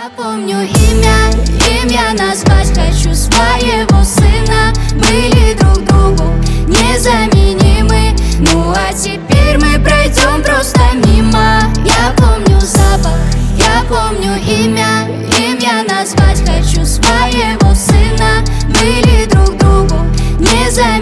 Я помню имя назвать хочу своего сына. Были друг другу незаменимы. Ну а теперь мы пройдем просто мимо. Я помню запах, я помню имя назвать хочу своего сына. Были друг другу незаменимы.